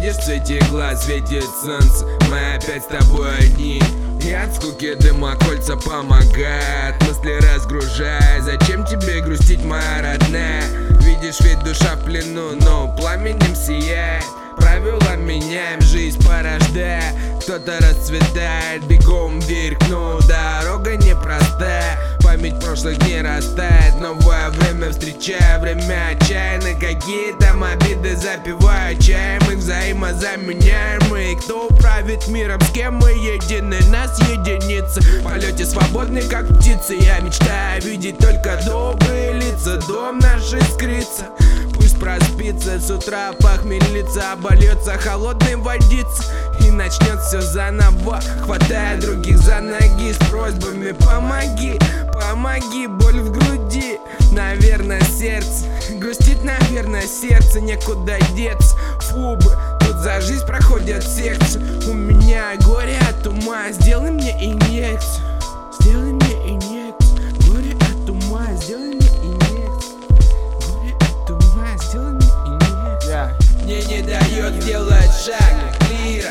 Видишь, в цвете глаз светит солнце, мы опять с тобой одни. И от скуки дыма кольца помогают, мысли разгружая. Зачем тебе грустить, моя родная? Видишь, ведь душа в плену, но пламенем сияет. Правила меняем, жизнь порождая. Кто-то расцветает, бегом вверх, но дорога непростая. Память прошлых дней растает, новое время встречая. Время отчаянно, какие там обиды запивая чаем. Их взаимозаменяемые. Кто управит миром, с кем мы едины, нас единицы. В полете свободный, как птицы. Я мечтаю видеть только добрые лица. Дом наш искрится, пусть проспится, с утра похмелится, обольется холодной водицы и начнет все заново, хватая других за ноги с просьбами: помоги, помоги, боль в груди, наверное, сердце грустит, наверное, сердце, некуда деться. Фу, тут за жизнь проходят секции. У меня горе от ума, сделай мне инъекцию, сделай мне инъекцию. Горе от ума, сделай мне инъекцию. Горе от ума, сделай мне инъекцию. Мне не дает делать шаг лира.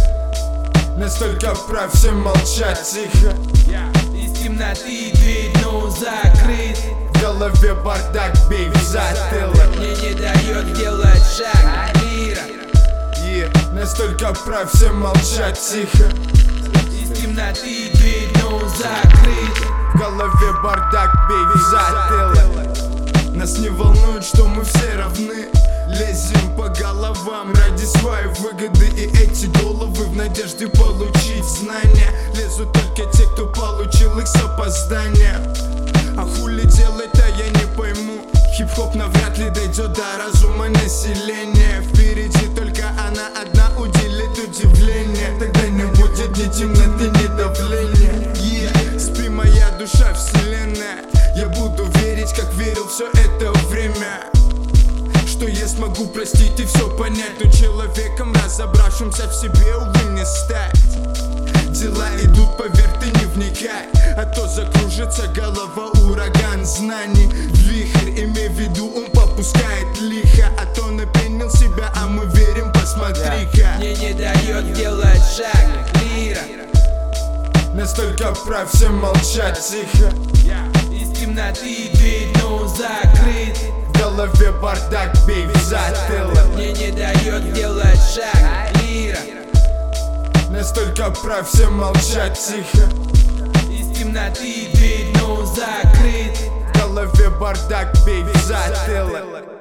Настолько прав всем молчать тихо. Из темноты дверь, но закрыт. В голове бардак, бей в затылок. Мне не дает делать шаг лира. Настолько прав всем молчать тихо. Из темноты дверь, но закрыт. В голове бардак, бей в затылок. Нас не волнует, что мы все равны. Лезем по головам ради своей выгоды. И эти головы в надежде получить знания лезут только те, кто получил их с опозданием. А хули делать-то я не пойму. Хип-хоп навряд ли дойдет до разума населения. Впереди только она одна уделит удивление. Тогда не будет ни темноты, ни давления. Спи, моя душа, вселенная. Я буду верить, как верил все это время, что я смогу простить и все понять. Но человеком, разобравшимся в себе, увы, не стать. Дела идут, поверь, ты не вникай, а то закружится голова, ураган знаний. Вихрь, имей в виду, он попускает лихо. А то напенил себя, а мы верим, посмотри-ка. Мне не дает делать шаг лира. Настолько прав всем молчать тихо. Из темноты дверь, но закрыт. В голове бардак, бей в затылок. Мне не дает делать шаг лира. Настолько прав всем молчать тихо. Из темноты дверь, но закрыт. В голове бардак, бей в затылок.